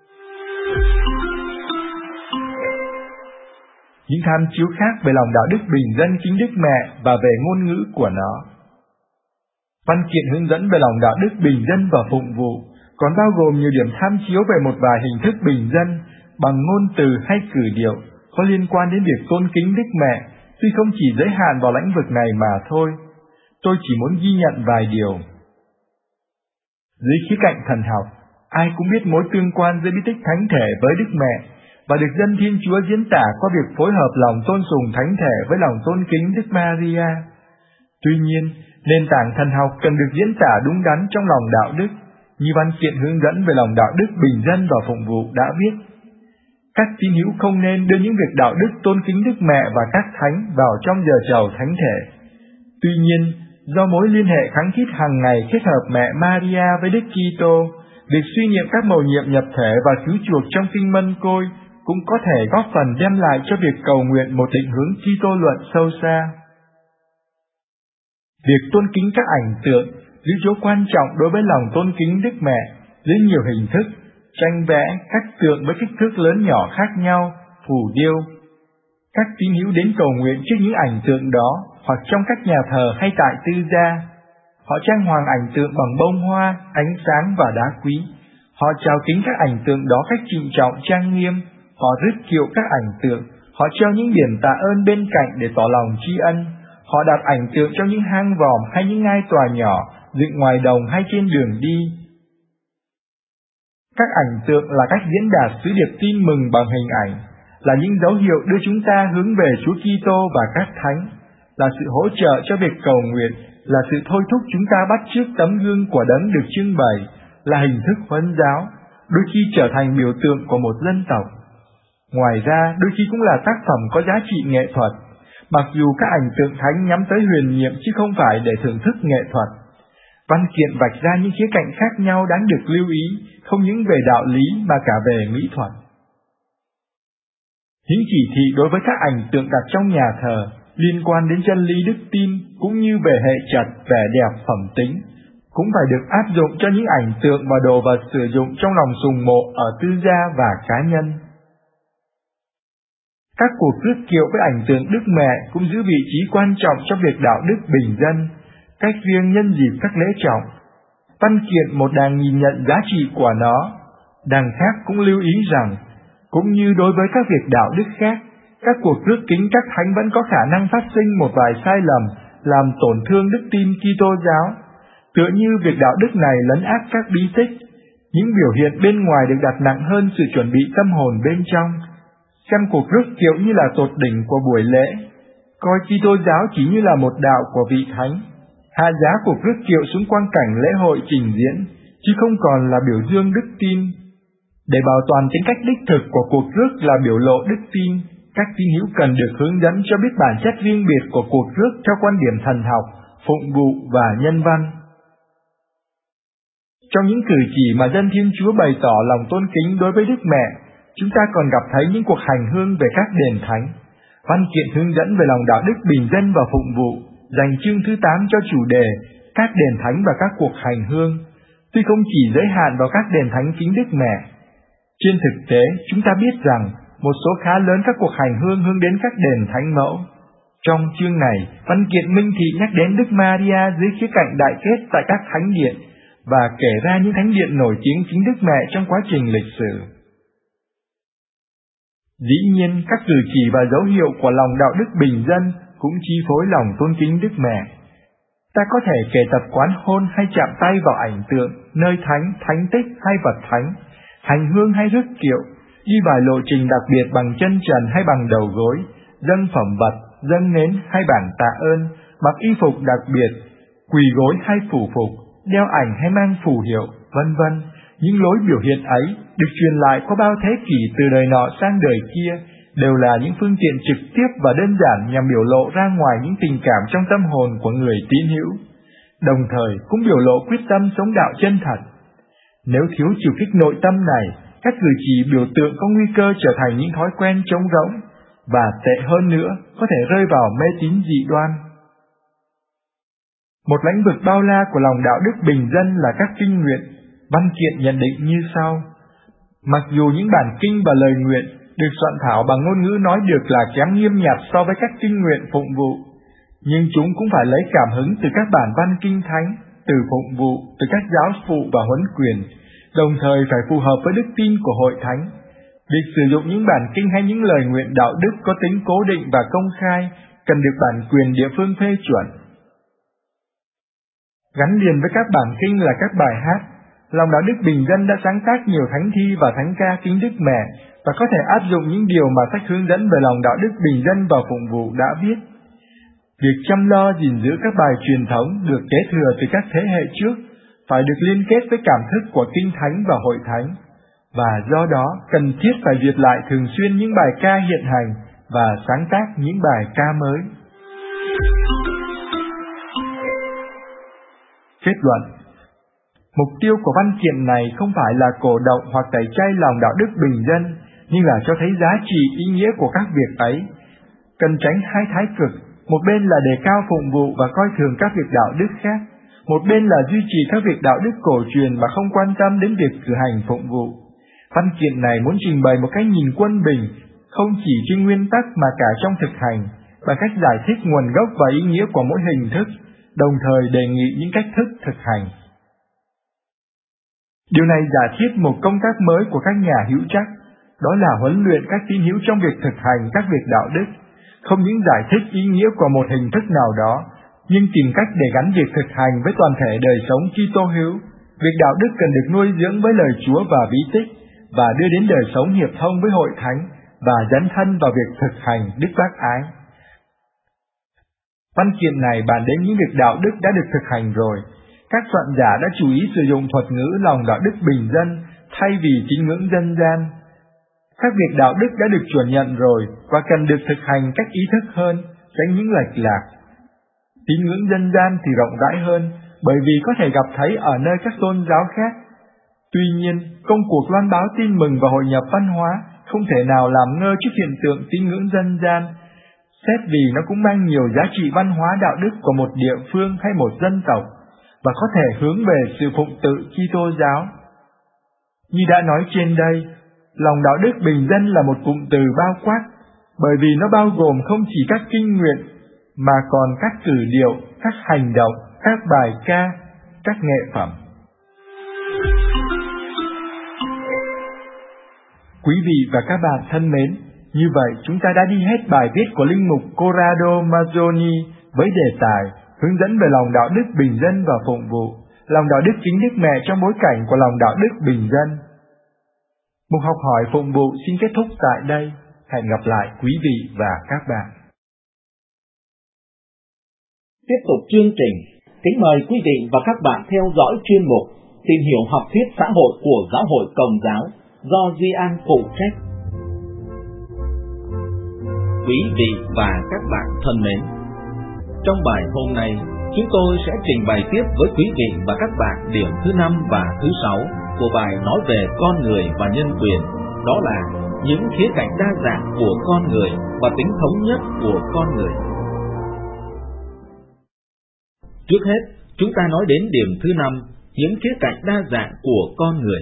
Những tham chiếu khác về lòng đạo đức bình dân kính Đức Mẹ và về ngôn ngữ của nó. Văn kiện hướng dẫn về lòng đạo đức bình dân và phụng vụ còn bao gồm nhiều điểm tham chiếu về một vài hình thức bình dân bằng ngôn từ hay cử điệu có liên quan đến việc tôn kính Đức Mẹ, tuy không chỉ giới hạn vào lĩnh vực này mà thôi. Tôi chỉ muốn ghi nhận vài điều. Dưới khía cạnh thần học, ai cũng biết mối tương quan giữa bí tích thánh thể với Đức Mẹ, và được dân Thiên Chúa diễn tả qua việc phối hợp lòng tôn sùng thánh thể với lòng tôn kính Đức Maria. Tuy nhiên, nền tảng thần học cần được diễn tả đúng đắn trong lòng đạo đức, như văn kiện hướng dẫn về lòng đạo đức bình dân và phụng vụ đã viết. Các tín hữu không nên đưa những việc đạo đức tôn kính Đức Mẹ và các thánh vào trong giờ chầu thánh thể. Tuy nhiên, Do mối liên hệ khăng khít hàng ngày kết hợp mẹ Maria với Đức Kitô, việc suy niệm các mầu nhiệm nhập thể và cứu chuộc trong kinh Mân Côi cũng có thể góp phần đem lại cho việc cầu nguyện một định hướng Kitô luận sâu xa. Việc tôn kính các ảnh tượng giữ chỗ quan trọng đối với lòng tôn kính Đức Mẹ dưới nhiều hình thức: tranh vẽ, các tượng với kích thước lớn nhỏ khác nhau, phù điêu. Các tín hữu đến cầu nguyện trước những ảnh tượng đó, hoặc trong các nhà thờ hay tại tư gia. Họ trang hoàng ảnh tượng bằng bông hoa, ánh sáng và đá quý. Họ chào kính các ảnh tượng đó cách trịnh trọng trang nghiêm. Họ rước kiệu các ảnh tượng. Họ treo những biển tạ ơn bên cạnh để tỏ lòng tri ân. Họ đặt ảnh tượng trong những hang vòm hay những ngai tòa nhỏ, dựng ngoài đồng hay trên đường đi. Các ảnh tượng là cách diễn đạt sứ điệp tin mừng bằng hình ảnh, là những dấu hiệu đưa chúng ta hướng về Chúa Kitô và các thánh, là sự hỗ trợ cho việc cầu nguyện, là sự thôi thúc chúng ta bắt chước tấm gương của Đấng được trưng bày, là hình thức huấn giáo, đôi khi trở thành biểu tượng của một dân tộc. Ngoài ra, đôi khi cũng là tác phẩm có giá trị nghệ thuật, mặc dù các ảnh tượng thánh nhắm tới huyền nhiệm chứ không phải để thưởng thức nghệ thuật. Văn kiện vạch ra những khía cạnh khác nhau đáng được lưu ý, không những về đạo lý mà cả về mỹ thuật. Những chỉ thị đối với các ảnh tượng đặt trong nhà thờ liên quan đến chân lý đức tin cũng như về hệ trật, vẻ đẹp, phẩm tính, cũng phải được áp dụng cho những ảnh tượng và đồ vật sử dụng trong lòng sùng mộ ở tư gia và cá nhân. Các cuộc rước kiệu với ảnh tượng Đức Mẹ cũng giữ vị trí quan trọng trong việc đạo đức bình dân, cách riêng nhân dịp các lễ trọng. Văn kiện một đàng nhìn nhận giá trị của nó, đàng khác cũng lưu ý rằng, cũng như đối với các việc đạo đức khác, các cuộc rước kính các thánh vẫn có khả năng phát sinh một vài sai lầm làm tổn thương đức tin Kitô giáo, tựa như việc đạo đức này lấn át các bí tích, những biểu hiện bên ngoài được đặt nặng hơn sự chuẩn bị tâm hồn bên trong, xem cuộc rước kiệu như là tột đỉnh của buổi lễ, coi Kitô giáo chỉ như là một đạo của vị thánh, hạ giá cuộc rước kiệu xuống quang cảnh lễ hội trình diễn, chứ không còn là biểu dương đức tin. Để bảo toàn tính cách đích thực của cuộc rước là biểu lộ đức tin, các tín hữu cần được hướng dẫn cho biết bản chất riêng biệt của cuộc rước theo quan điểm thần học, phụng vụ và nhân văn. Trong những cử chỉ mà dân Thiên Chúa bày tỏ lòng tôn kính đối với Đức Mẹ, chúng ta còn gặp thấy những cuộc hành hương về các đền thánh. Văn kiện hướng dẫn về lòng đạo đức bình dân và phụng vụ, dành chương thứ tám cho chủ đề các đền thánh và các cuộc hành hương, tuy không chỉ giới hạn vào các đền thánh kính Đức Mẹ. Trên thực tế, chúng ta biết rằng một số khá lớn các cuộc hành hương hướng đến các đền thánh mẫu. Trong chương này, văn kiện minh thị nhắc đến Đức Maria dưới khía cạnh đại kết tại các thánh điện và kể ra những thánh điện nổi tiếng kính Đức Mẹ trong quá trình lịch sử. Dĩ nhiên, các cử chỉ và dấu hiệu của lòng đạo đức bình dân cũng chi phối lòng tôn kính Đức Mẹ. Ta có thể kể tập quán hôn hay chạm tay vào ảnh tượng, nơi thánh, thánh tích hay vật thánh, hành hương hay rước kiệu, đi vài lộ trình đặc biệt bằng chân trần hay bằng đầu gối, dâng phẩm vật, dâng nến hay bản tạ ơn, mặc y phục đặc biệt, quỳ gối hay phủ phục, đeo ảnh hay mang phù hiệu, vân vân. Những lối biểu hiện ấy được truyền lại qua bao thế kỷ từ đời nọ sang đời kia, đều là những phương tiện trực tiếp và đơn giản nhằm biểu lộ ra ngoài những tình cảm trong tâm hồn của người tín hữu, đồng thời cũng biểu lộ quyết tâm sống đạo chân thật. Nếu thiếu chiều kích nội tâm này, các cử chỉ biểu tượng có nguy cơ trở thành những thói quen trống rỗng, và tệ hơn nữa, có thể rơi vào mê tín dị đoan. Một lĩnh vực bao la của lòng đạo đức bình dân là các kinh nguyện. Văn kiện nhận định như sau: mặc dù những bản kinh và lời nguyện được soạn thảo bằng ngôn ngữ nói được là kém nghiêm nhặt so với các kinh nguyện phụng vụ, nhưng chúng cũng phải lấy cảm hứng từ các bản văn kinh thánh, từ phụng vụ, từ các giáo phụ và huấn quyền, đồng thời phải phù hợp với đức tin của hội thánh. Việc sử dụng những bản kinh hay những lời nguyện đạo đức có tính cố định và công khai cần được bản quyền địa phương phê chuẩn. Gắn liền với các bản kinh là các bài hát. Lòng đạo đức bình dân đã sáng tác nhiều thánh thi và thánh ca kính Đức Mẹ và có thể áp dụng những điều mà sách hướng dẫn về lòng đạo đức bình dân và phụng vụ đã viết. Việc chăm lo gìn giữ các bài truyền thống được kế thừa từ các thế hệ trước phải được liên kết với cảm thức của kinh thánh và hội thánh, và do đó cần thiết phải duyệt lại thường xuyên những bài ca hiện hành và sáng tác những bài ca mới. Kết luận: mục tiêu của văn kiện này không phải là cổ động hoặc tẩy chay lòng đạo đức bình dân, nhưng là cho thấy giá trị ý nghĩa của các việc ấy. Cần tránh hai thái cực, một bên là đề cao phụng vụ và coi thường các việc đạo đức khác, một bên là duy trì các việc đạo đức cổ truyền mà không quan tâm đến việc cử hành phụng vụ. Văn kiện này muốn trình bày một cái nhìn quân bình, không chỉ trên nguyên tắc mà cả trong thực hành, bằng cách giải thích nguồn gốc và ý nghĩa của mỗi hình thức, đồng thời đề nghị những cách thức thực hành. Điều này giả thiết một công tác mới của các nhà hữu trắc, đó là huấn luyện các tín hữu trong việc thực hành các việc đạo đức, không những giải thích ý nghĩa của một hình thức nào đó, nhưng tìm cách để gắn việc thực hành với toàn thể đời sống Kitô hữu. Việc đạo đức cần được nuôi dưỡng với lời Chúa và bí tích, và đưa đến đời sống hiệp thông với hội thánh, và dấn thân vào việc thực hành đức bác ái. Văn kiện này bàn đến những việc đạo đức đã được thực hành rồi. Các soạn giả đã chú ý sử dụng thuật ngữ lòng đạo đức bình dân thay vì tín ngưỡng dân gian. Các việc đạo đức đã được chuẩn nhận rồi và cần được thực hành cách ý thức hơn, tránh những lệch lạc. Tín ngưỡng dân gian thì rộng rãi hơn, bởi vì có thể gặp thấy ở nơi các tôn giáo khác. Tuy nhiên, công cuộc loan báo tin mừng và hội nhập văn hóa không thể nào làm ngơ trước hiện tượng tín ngưỡng dân gian, xét vì nó cũng mang nhiều giá trị văn hóa đạo đức của một địa phương hay một dân tộc, và có thể hướng về sự phụng tự Kitô giáo. Như đã nói trên đây, lòng đạo đức bình dân là một cụm từ bao quát, bởi vì nó bao gồm không chỉ các kinh nguyện, mà còn các cử điệu, các hành động, các bài ca, các nghệ phẩm. Quý vị và các bạn thân mến, như vậy chúng ta đã đi hết bài viết của linh mục Corrado Mazzoni với đề tài hướng dẫn về lòng đạo đức bình dân và phụng vụ, lòng đạo đức kính Đức Mẹ trong bối cảnh của lòng đạo đức bình dân. Mục học hỏi phụng vụ xin kết thúc tại đây. Hẹn gặp lại quý vị và các bạn. Tiếp tục chương trình, kính mời quý vị và các bạn theo dõi chuyên mục Tìm hiểu học thuyết xã hội của Giáo hội Công giáo do Duy An phụ trách. Quý vị và các bạn thân mến, trong bài hôm nay, chúng tôi sẽ trình bày tiếp với quý vị và các bạn điểm thứ năm và thứ sáu của bài nói về con người và nhân quyền, đó là những khía cạnh đa dạng của con người và tính thống nhất của con người. Trước hết, chúng ta nói đến điểm thứ năm, những khía cạnh đa dạng của con người.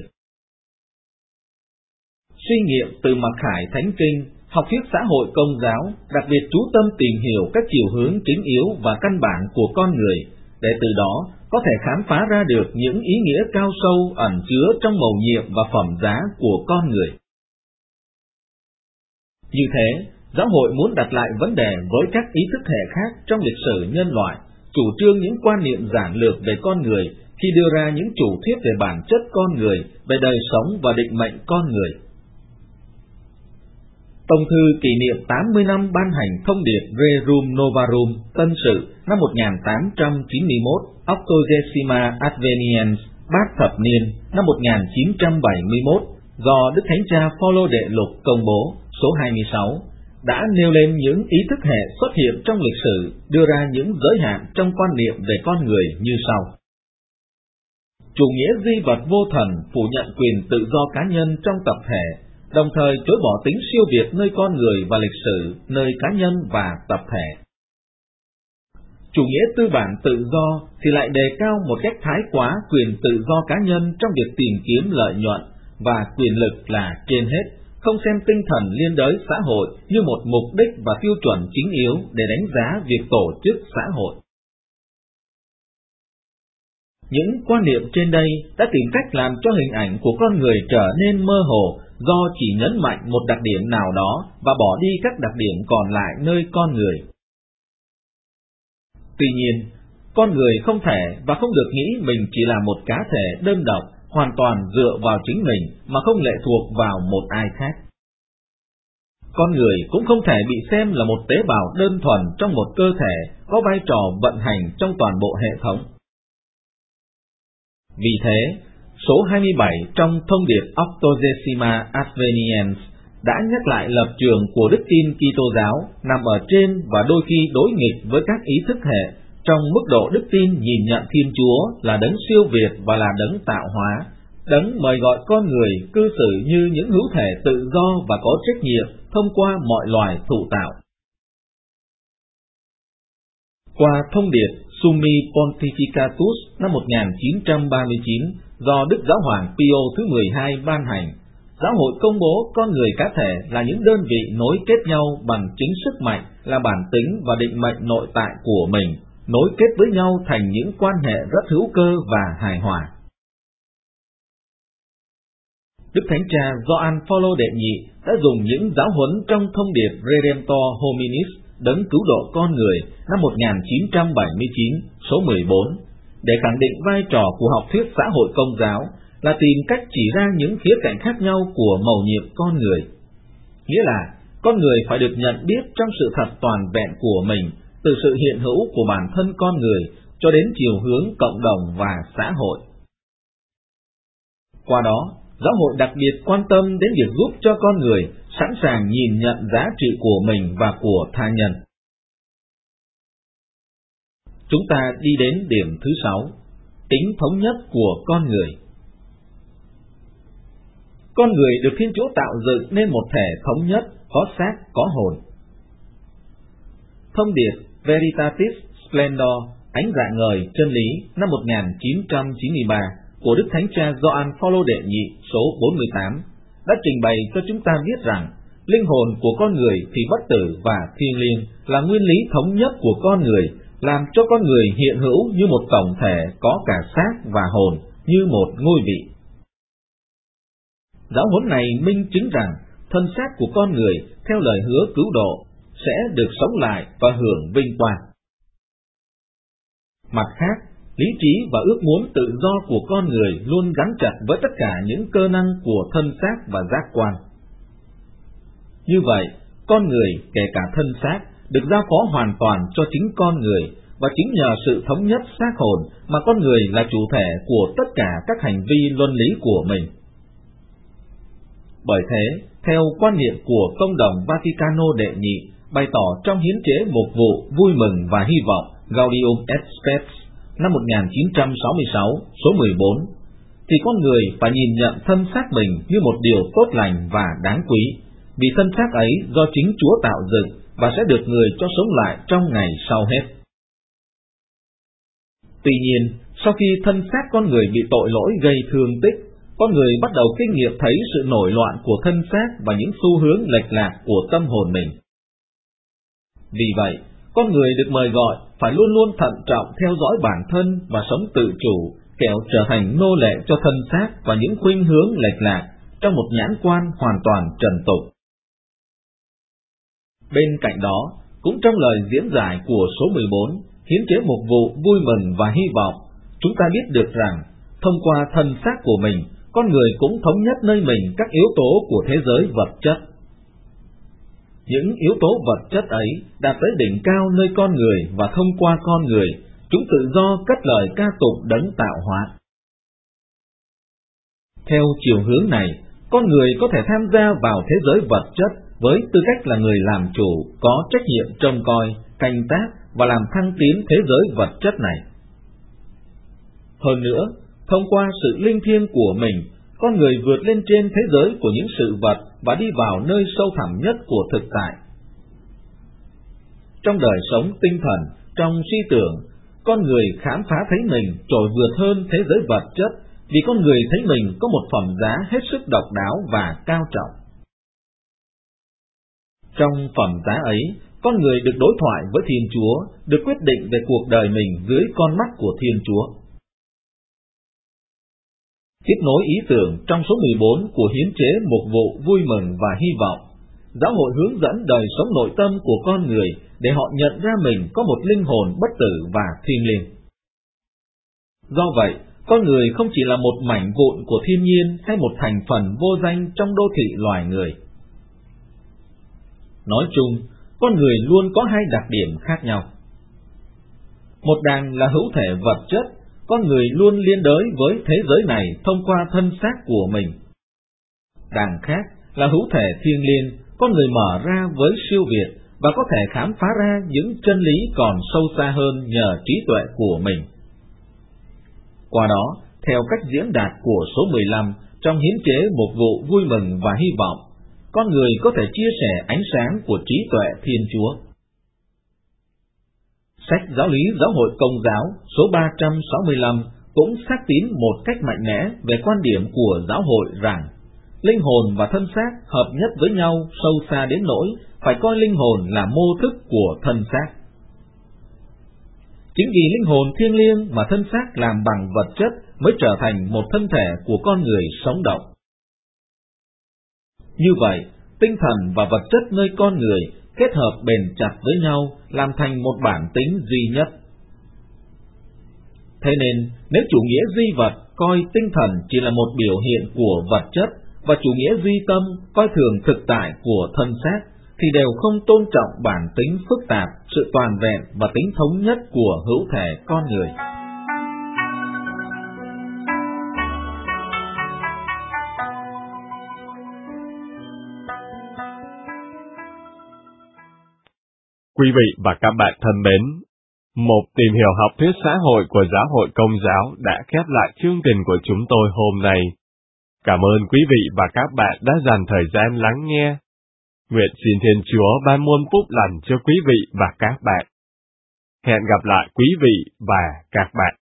Suy nghiệm từ mặc khải Thánh Kinh, học thuyết xã hội Công giáo đặc biệt chú tâm tìm hiểu các chiều hướng chính yếu và căn bản của con người, để từ đó có thể khám phá ra được những ý nghĩa cao sâu ẩn chứa trong mầu nhiệm và phẩm giá của con người. Như thế, giáo hội muốn đặt lại vấn đề với các ý thức hệ khác trong lịch sử nhân loại, chủ trương những quan niệm giản lược về con người khi đưa ra những chủ thuyết về bản chất con người, về đời sống và định mệnh con người. Tông thư kỷ niệm tám mươi năm ban hành thông điệp Rerum Novarum Tân Sự năm một nghìn tám trăm chín mươi mốt, Octogesima Adveniens, Bát Thập Niên năm một nghìn chín trăm bảy mươi mốt, do Đức Thánh Cha Phaolô Đệ Lục công bố số hai mươi sáu, đã nêu lên những ý thức hệ xuất hiện trong lịch sử, đưa ra những giới hạn trong quan niệm về con người như sau. Chủ nghĩa duy vật vô thần phủ nhận quyền tự do cá nhân trong tập thể, đồng thời chối bỏ tính siêu việt nơi con người và lịch sử, nơi cá nhân và tập thể. Chủ nghĩa tư bản tự do thì lại đề cao một cách thái quá quyền tự do cá nhân trong việc tìm kiếm lợi nhuận, và quyền lực là trên hết, không xem tinh thần liên đới xã hội như một mục đích và tiêu chuẩn chính yếu để đánh giá việc tổ chức xã hội. Những quan niệm trên đây đã tìm cách làm cho hình ảnh của con người trở nên mơ hồ do chỉ nhấn mạnh một đặc điểm nào đó và bỏ đi các đặc điểm còn lại nơi con người. Tuy nhiên, con người không thể và không được nghĩ mình chỉ là một cá thể đơn độc, hoàn toàn dựa vào chính mình mà không lệ thuộc vào một ai khác. Con người cũng không thể bị xem là một tế bào đơn thuần trong một cơ thể có vai trò vận hành trong toàn bộ hệ thống. Vì thế, số hai mươi bảy trong thông điệp Octogesima Adveniens đã nhắc lại lập trường của đức tin Kitô giáo nằm ở trên và đôi khi đối nghịch với các ý thức hệ trong mức độ đức tin nhìn nhận Thiên Chúa là đấng siêu việt và là đấng tạo hóa, đấng mời gọi con người cư xử như những hữu thể tự do và có trách nhiệm thông qua mọi loài thụ tạo. Qua thông điệp Summi Pontificatus năm một nghìn chín trăm ba mươi chín do Đức Giáo hoàng Pio thứ mười hai ban hành, Giáo hội công bố con người cá thể là những đơn vị nối kết nhau bằng chính sức mạnh là bản tính và định mệnh nội tại của mình, nối kết với nhau thành những quan hệ rất hữu cơ và hài hòa. Đức Thánh Cha Gioan Phaolô đệ nhị đã dùng những giáo huấn trong thông điệp Redemptor Hominis, đấng cứu độ con người năm một nghìn chín trăm bảy mươi chín, số mười bốn, để khẳng định vai trò của học thuyết xã hội công giáo là tìm cách chỉ ra những khía cạnh khác nhau của mầu nhiệm con người. Nghĩa là, con người phải được nhận biết trong sự thật toàn vẹn của mình, từ sự hiện hữu của bản thân con người cho đến chiều hướng cộng đồng và xã hội. Qua đó, giáo hội đặc biệt quan tâm đến việc giúp cho con người sẵn sàng nhìn nhận giá trị của mình và của tha nhân. Chúng ta đi đến điểm thứ sáu, tính thống nhất của con người. Con người được Thiên Chúa tạo dựng nên một thể thống nhất, có xác, có hồn. Thông điệp Veritatis Splendor, ánh rạng ngời chân lý năm một nghìn chín trăm chín mươi ba của Đức Thánh Cha Gioan Phaolô đệ nhị, số bốn mươi tám, đã trình bày cho chúng ta biết rằng linh hồn của con người thì bất tử và thiêng liêng là nguyên lý thống nhất của con người, làm cho con người hiện hữu như một tổng thể có cả xác và hồn, như một ngôi vị. Giáo huấn này minh chứng rằng thân xác của con người theo lời hứa cứu độ sẽ được sống lại và hưởng vinh quang. Mặt khác, lý trí và ước muốn tự do của con người luôn gắn chặt với tất cả những cơ năng của thân xác và giác quan. Như vậy, con người, kể cả thân xác, được giao phó hoàn toàn cho chính con người, và chính nhờ sự thống nhất xác hồn mà con người là chủ thể của tất cả các hành vi luân lý của mình. Bởi thế, theo quan niệm của Công đồng Vaticano đệ nhị, bày tỏ trong hiến chế mục vụ vui mừng và hy vọng Gaudium et Spes năm một nghìn chín trăm sáu mươi sáu, số mười bốn, thì con người phải nhìn nhận thân xác mình như một điều tốt lành và đáng quý, vì thân xác ấy do chính Chúa tạo dựng và sẽ được người cho sống lại trong ngày sau hết. Tuy nhiên, sau khi thân xác con người bị tội lỗi gây thương tích, con người bắt đầu kinh nghiệm thấy sự nổi loạn của thân xác và những xu hướng lệch lạc của tâm hồn mình. Vì vậy, con người được mời gọi phải luôn luôn thận trọng theo dõi bản thân và sống tự chủ, kẻo trở thành nô lệ cho thân xác và những khuynh hướng lệch lạc trong một nhãn quan hoàn toàn trần tục. Bên cạnh đó, cũng trong lời diễn giải của số mười bốn, hiến chế mục vụ vui mừng và hy vọng, chúng ta biết được rằng, thông qua thân xác của mình, con người cũng thống nhất nơi mình các yếu tố của thế giới vật chất. Những yếu tố vật chất ấy đạt tới đỉnh cao nơi con người, và thông qua con người, chúng tự do cất lời ca tụng đấng tạo hóa. Theo chiều hướng này, con người có thể tham gia vào thế giới vật chất với tư cách là người làm chủ, có trách nhiệm trông coi, canh tác và làm thăng tiến thế giới vật chất này. Hơn nữa, thông qua sự linh thiêng của mình, con người vượt lên trên thế giới của những sự vật và đi vào nơi sâu thẳm nhất của thực tại. Trong đời sống tinh thần, trong suy tưởng, con người khám phá thấy mình trội vượt hơn thế giới vật chất, vì con người thấy mình có một phẩm giá hết sức độc đáo và cao trọng. Trong phẩm giá ấy, con người được đối thoại với Thiên Chúa, được quyết định về cuộc đời mình dưới con mắt của Thiên Chúa. Tiếp nối ý tưởng trong số mười bốn của hiến chế mục vụ vui mừng và hy vọng, giáo hội hướng dẫn đời sống nội tâm của con người để họ nhận ra mình có một linh hồn bất tử và thiêng liêng. Do vậy, con người không chỉ là một mảnh vụn của thiên nhiên hay một thành phần vô danh trong đô thị loài người. Nói chung, con người luôn có hai đặc điểm khác nhau. Một đằng là hữu thể vật chất, con người luôn liên đới với thế giới này thông qua thân xác của mình. Đằng khác là hữu thể thiêng liêng, con người mở ra với siêu việt và có thể khám phá ra những chân lý còn sâu xa hơn nhờ trí tuệ của mình. Qua đó, theo cách diễn đạt của số mười lăm trong hiến chế một vụ vui mừng và hy vọng, con người có thể chia sẻ ánh sáng của trí tuệ Thiên Chúa. Sách Giáo lý Giáo hội Công giáo số ba trăm sáu mươi lăm cũng xác tín một cách mạnh mẽ về quan điểm của giáo hội rằng linh hồn và thân xác hợp nhất với nhau sâu xa đến nỗi phải coi linh hồn là mô thức của thân xác. Chính vì linh hồn thiêng liêng mà thân xác làm bằng vật chất mới trở thành một thân thể của con người sống động. Như vậy, tinh thần và vật chất nơi con người kết hợp bền chặt với nhau làm thành một bản tính duy nhất. Thế nên, nếu chủ nghĩa duy vật coi tinh thần chỉ là một biểu hiện của vật chất và chủ nghĩa duy tâm coi thường thực tại của thân xác, thì đều không tôn trọng bản tính phức tạp, sự toàn vẹn và tính thống nhất của hữu thể con người. Quý vị và các bạn thân mến, một tìm hiểu học thuyết xã hội của Giáo hội Công giáo đã khép lại chương trình của chúng tôi hôm nay. Cảm ơn quý vị và các bạn đã dành thời gian lắng nghe. Nguyện xin Thiên Chúa ban muôn phúc lành cho quý vị và các bạn. Hẹn gặp lại quý vị và các bạn.